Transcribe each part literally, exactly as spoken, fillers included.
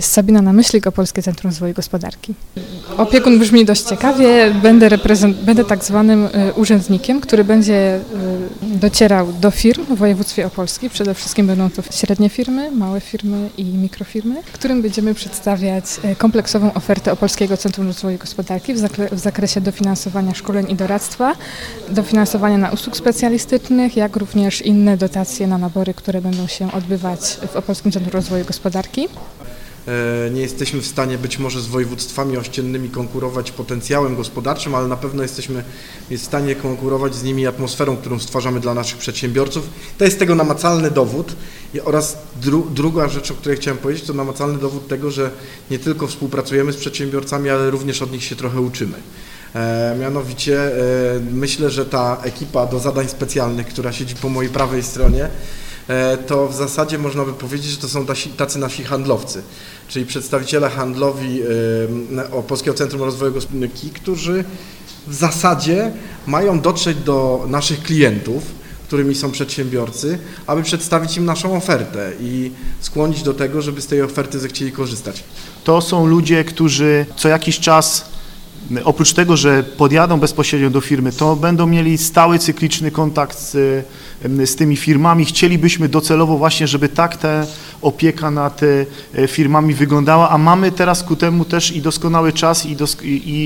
Sabina Namyślik, Opolskie Centrum Rozwoju Gospodarki. Opiekun brzmi dość ciekawie. Będę, reprezent- będę tak zwanym y, urzędnikiem, który będzie y, docierał do firm w województwie opolskim. Przede wszystkim będą to średnie firmy, małe firmy i mikrofirmy, którym będziemy przedstawiać y, kompleksową ofertę Opolskiego Centrum Rozwoju Gospodarki w, zakre- w zakresie dofinansowania szkoleń i doradztwa, dofinansowania na usług specjalistycznych, jak również inne dotacje na nabory, które będą się odbywać w Opolskim Centrum Rozwoju Gospodarki. Nie jesteśmy w stanie być może z województwami ościennymi konkurować potencjałem gospodarczym, ale na pewno jesteśmy w stanie konkurować z nimi atmosferą, którą stwarzamy dla naszych przedsiębiorców. To jest tego namacalny dowód oraz dru, druga rzecz, o której chciałem powiedzieć, to namacalny dowód tego, że nie tylko współpracujemy z przedsiębiorcami, ale również od nich się trochę uczymy. E, mianowicie e, myślę, że ta ekipa do zadań specjalnych, która siedzi po mojej prawej stronie, to w zasadzie można by powiedzieć, że to są tacy nasi handlowcy, czyli przedstawiciele handlowi Opolskiego Centrum Rozwoju Gospodarki, którzy w zasadzie mają dotrzeć do naszych klientów, którymi są przedsiębiorcy, aby przedstawić im naszą ofertę i skłonić do tego, żeby z tej oferty zechcieli korzystać. To są ludzie, którzy co jakiś czas, oprócz tego, że podjadą bezpośrednio do firmy, to będą mieli stały, cykliczny kontakt z, z tymi firmami. Chcielibyśmy docelowo właśnie, żeby tak ta opieka nad firmami wyglądała, a mamy teraz ku temu też i doskonały czas i, dosk- i, i,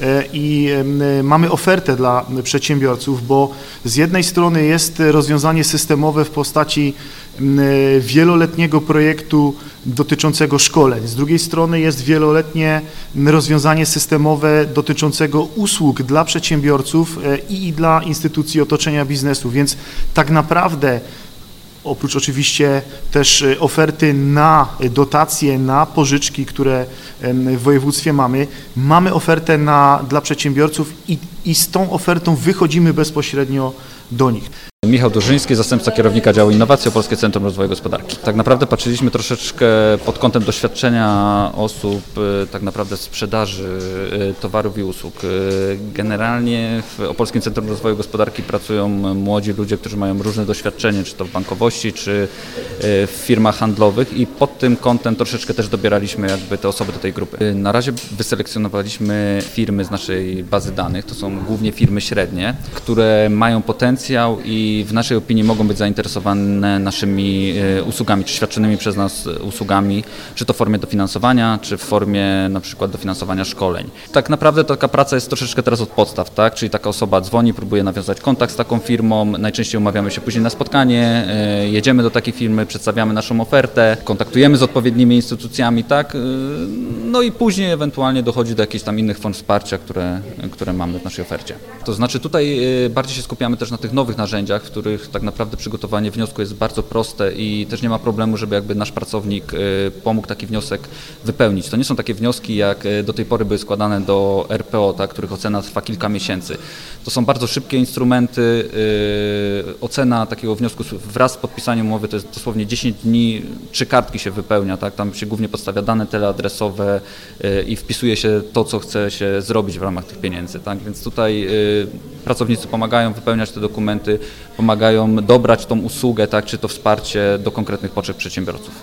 i mamy ofertę dla przedsiębiorców, bo z jednej strony jest rozwiązanie systemowe w postaci wieloletniego projektu dotyczącego szkoleń. Z drugiej strony jest wieloletnie rozwiązanie systemowe dotyczącego usług dla przedsiębiorców i dla instytucji otoczenia biznesu, więc tak naprawdę oprócz oczywiście też oferty na dotacje, na pożyczki, które w województwie mamy, mamy ofertę na, dla przedsiębiorców i, i z tą ofertą wychodzimy bezpośrednio do nich. Michał Durzyński, zastępca kierownika działu innowacji Opolskie Centrum Rozwoju Gospodarki. Tak naprawdę patrzyliśmy troszeczkę pod kątem doświadczenia osób, tak naprawdę sprzedaży towarów i usług. Generalnie w Opolskim Centrum Rozwoju Gospodarki pracują młodzi ludzie, którzy mają różne doświadczenie, czy to w bankowości, czy w firmach handlowych i pod tym kątem troszeczkę też dobieraliśmy jakby te osoby do tej grupy. Na razie wyselekcjonowaliśmy firmy z naszej bazy danych, to są głównie firmy średnie, które mają potencjał i w naszej opinii mogą być zainteresowane naszymi usługami, czy świadczonymi przez nas usługami, czy to w formie dofinansowania, czy w formie na przykład dofinansowania szkoleń. Tak naprawdę taka praca jest troszeczkę teraz od podstaw, tak? Czyli taka osoba dzwoni, próbuje nawiązać kontakt z taką firmą, najczęściej umawiamy się później na spotkanie, jedziemy do takiej firmy, przedstawiamy naszą ofertę, kontaktujemy z odpowiednimi instytucjami, tak? No i później ewentualnie dochodzi do jakichś tam innych form wsparcia, które, które mamy w naszej ofercie. To znaczy tutaj bardziej się skupiamy też na tych nowych narzędziach, w których tak naprawdę przygotowanie wniosku jest bardzo proste i też nie ma problemu, żeby jakby nasz pracownik pomógł taki wniosek wypełnić. To nie są takie wnioski, jak do tej pory były składane do R P O, tak, których ocena trwa kilka miesięcy. To są bardzo szybkie instrumenty. Ocena takiego wniosku wraz z podpisaniem umowy to jest dosłownie dziesięć dni, trzy kartki się wypełnia, tak, tam się głównie podstawia dane teleadresowe i wpisuje się to, co chce się zrobić w ramach tych pieniędzy, tak, więc tutaj pracownicy pomagają wypełniać te dokumenty, pomagają dobrać tą usługę, tak, czy to wsparcie do konkretnych potrzeb przedsiębiorców.